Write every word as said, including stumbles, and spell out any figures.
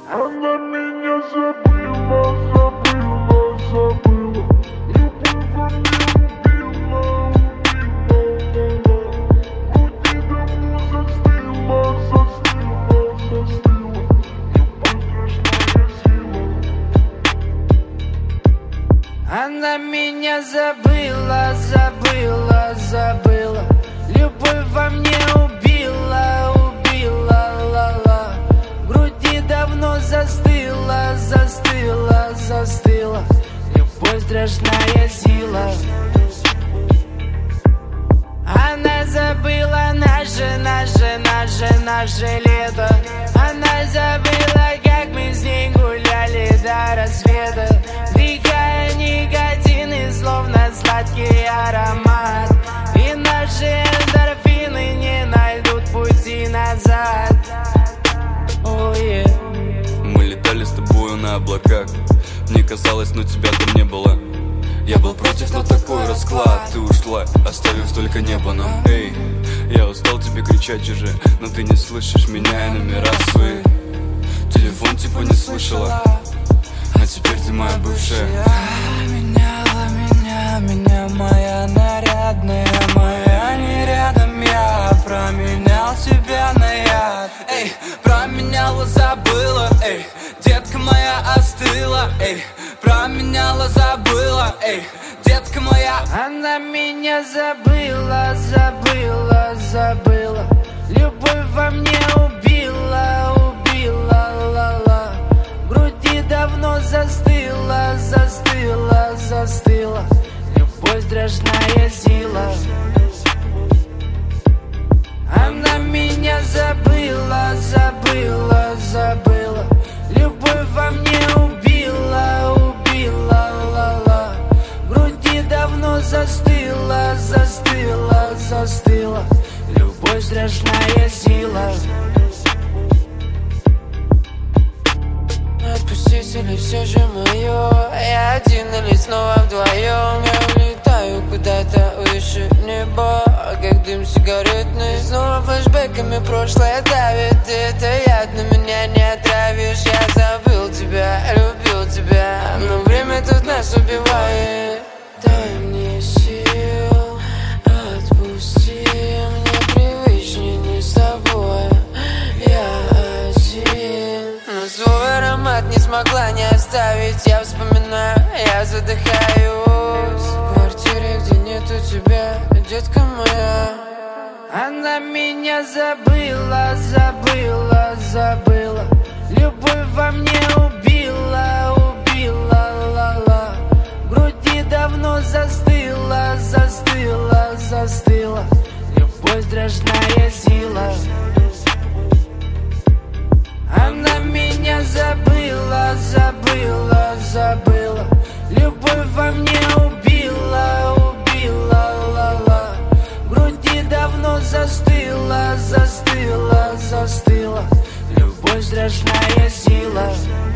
Она меня забыла, забыла, забыла. Любовь во мне убила, убила. Груди давно застыла, застыла, застыла. Любовь страшная сила. Она меня забыла, забыла, забыла. Любовь во мне убила, убила, ла-ла. В груди давно застыла, застыла, застыла. Любовь страшная сила. Она забыла наше, наше, наше, наше лето. Она забыла, как мы с ней гуляли до рассвета. Вдыхая никотин и словно сладкий аромат. И наши эндорфины не найдут пути назад. Oh, yeah. Мы летали с тобою на облаках. Мне казалось, но тебя там не было. Я был против, но такой расклад. Ты ушла, оставив только небо нам. Эй, я устал тебе кричать уже, но ты не слышишь меня и номера свои. Телефон типа не слышала, а теперь ты моя бывшая. Меняла меня, меня моя нарядная, моя не рядом. Я променял тебя на яд. Эй, променяла, забыла. Эй, детка моя остыла. Эй, променяла, забыла. Эй, детка моя. Она меня забыла, забыла, забыла. Любовь во мне убила, убила, ла-ла. В груди давно застыла, застыла, застыла. Любовь страшная сила. Она меня забыла, забыла, забыла. Любовь во мне убила, убила, ла-ла. В груди давно застыла, застыла, застыла. Любовь страшная сила. Отпустить или все же мое? Я один или снова вдвоем? Я улетаю куда-то выше неба, как дым сигаретный. Снова флешбэками прошлое давит. Ты это яд, но меня не отравишь. Я забыл тебя, любил тебя, но время тут нас убивает. Дай мне сил, отпусти. Мне привычнее не с тобой. Я один, но свой аромат не смогла не оставить. Я вспоминаю, я задыхаюсь в квартире, где нету тебя, детка моя. Она меня забыла, забыла, забыла. Любовь во мне убила, убила, ла-ла. В груди давно застыла, застыла, застыла. Любовь страшная сила. Она меня забыла, забыла, забыла. Любовь во мне убила, убила, ла-ла. В груди давно застыла, застыла, застыла. Любовь страшная сила.